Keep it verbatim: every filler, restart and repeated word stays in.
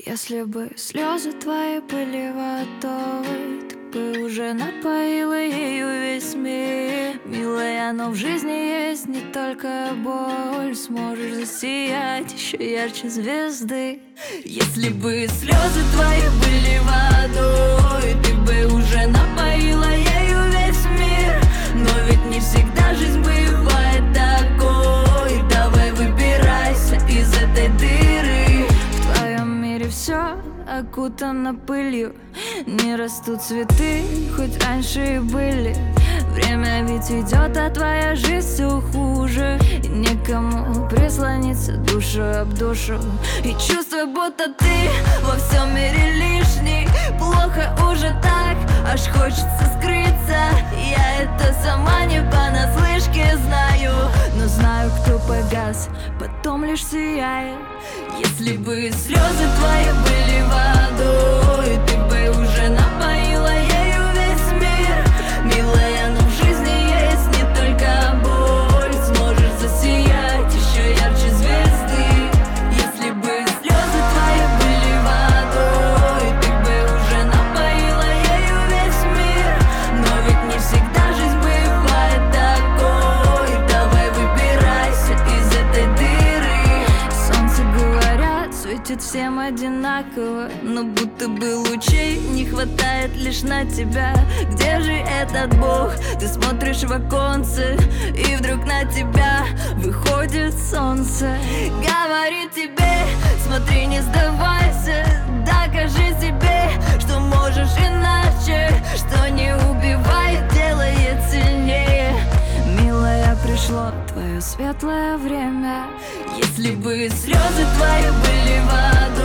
Если бы слезы твои были водой, ты бы уже напоила ею весь мир. Милая, но в жизни есть не только боль. Сможешь засиять еще ярче звезды. Если бы слезы твои были водой, ты бы уже напоила ею весь мир. Но ведь не всегда жизнь бывает такой. Давай выбирайся из этой дыры. В твоем мире все окутано пылью, не растут цветы, хоть раньше и были. Время ведь идет, а твоя жизнь все хуже. И некому прислониться душу об душу. И чувствую, будто ты во всем мире лишний. Плохо уже так, аж хочется скрыться. Я это сама не понаслышке знаю, но знаю, кто погас, потом лишь сияет. Если бы слезы твои были водой, ты бы уже напоила ею весь мир. Милая, но в жизни есть не только боль. Сможешь засиять еще ярче звезды. Если бы слезы твои были водой, ты бы уже напоила ею весь мир. Но ведь не всегда жизнь бывает такой. Давай выбирайся из этой дыры. Солнце, говорят, светит всем одинаково, но будто бы лучей не хватает лишь на тебя. Где же этот Бог? Ты смотришь в оконце, и вдруг на тебя выходит солнце. Говорит тебе, смотри, не сдавайся. Докажи себе, что можешь иначе. Что не убивает, делает сильнее. Милая, пришло твое светлое время. Если бы слезы твои были водой,